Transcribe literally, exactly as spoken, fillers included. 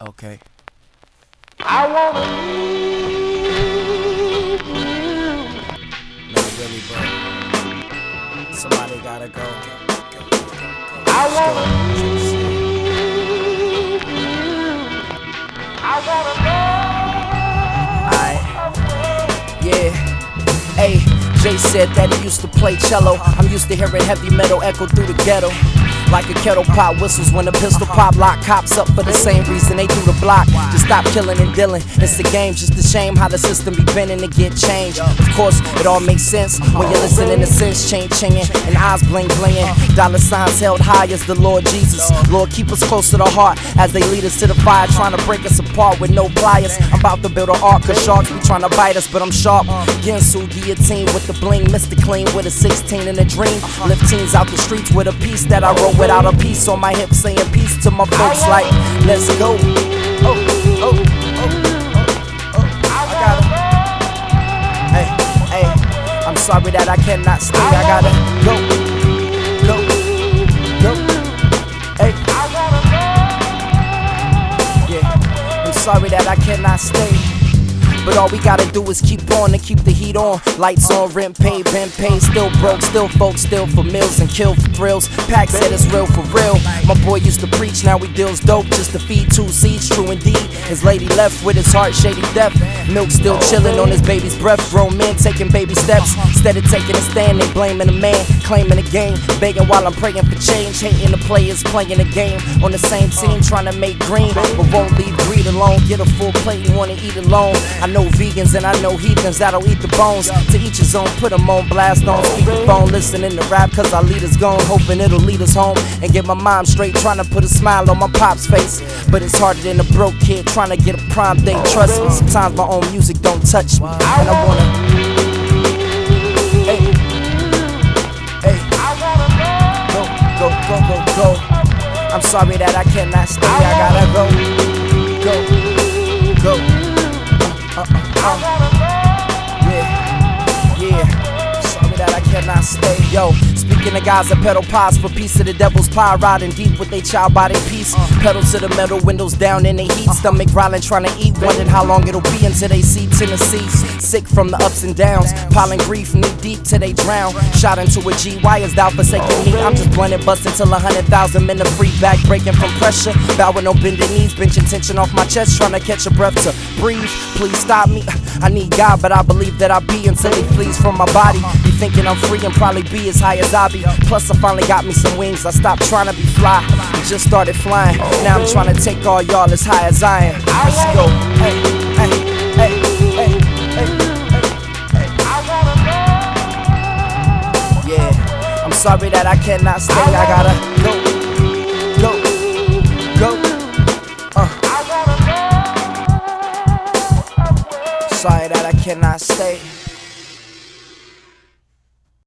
Okay. I wanna leave you. Not really, but somebody gotta go. I Let's wanna go. leave you. I wanna go away. Yeah. Hey, Jay said that he used to play cello. I'm used to hearing heavy metal echo through the ghetto. Like a kettle pot whistles when a pistol pop. Lock cops up for the same reason they do the block. Just stop killing and dealing. It's the game, just a shame how the system be bending to get changed. Of course, it all makes sense when you're listening to sense chain chinging and eyes bling blinging. Dollar signs held high as the Lord Jesus. Lord, keep us close to the heart as they lead us to the fire, trying to break us apart with no pliers. I'm about to build an ark, cause sharks be trying to bite us, but I'm sharp. Ginsu guillotine with the bling, Mister Clean with a sixteen and a dream. Lift teens out the streets with a piece that I wrote without a piece on my hip, saying peace to my folks like, let's go. Oh, oh, oh, oh, oh, I gotta. Hey, hey, I'm sorry that I cannot stay. I gotta go, go, go. Hey, yeah, I'm sorry that I cannot stay. But all we gotta do is keep on and keep the heat on. Lights on, rent paid, been paid, still broke, still folks, still for meals and kill for thrills. Pac said it's real for real. My boy used to preach, now he deals dope just to feed two seeds, true indeed. His lady left with his heart shady death. Milk still chilling on his baby's breath. Grown men taking baby steps. Instead of taking a stand, they blaming the man, claiming the game. Begging while I'm praying for change. Hating the players, playing the game. On the same team, trying to make green, but won't leave greed alone. Get a full plate and wanna eat alone. I know vegans and I know heathens that'll eat the bones. To each his own, put them on blast on speakerphone. Listening to rap cause our leaders gone. Hoping it'll lead us home and get my mom straight. Trying to put a smile on my pop's face. But it's harder than a broke kid trying to get a prime date. Trust me, sometimes my own music don't touch me. And I wanna Hey, hey, go, go, go, go, go. I'm sorry that I cannot stay. I gotta go, go, go. Uh, uh, uh. Yeah, yeah. Sorry that I cannot stay. Yo, speaking of guys that pedal pies for piece of the devil's pie, riding deep with they child body piece. Pedal to the metal, windows down in the heat. Stomach growling, trying to eat. Wondering how long it'll be until they see Tennessee. Sick from the ups and downs, piling grief knee deep till they drown. Shot into a G. Why is thou forsaking me? I'm just blunted, busting till a hundred thousand men. The free back breaking from pressure. Bowing on bending knees, benching tension off my chest, trying to catch a breath to breathe. Please stop me. I need God, but I believe that I'll be until he flees from my body. Be thinking I'm free and probably be as high as I be. Plus I finally got me some wings. I stopped trying to be fly and just started flying. Now I'm trying to take all y'all as high as I am. Let's go. Hey, hey, hey, hey, hey, hey, hey. Yeah, I'm sorry that I cannot stay. I gotta go, go, go. Uh. Sorry that I cannot stay.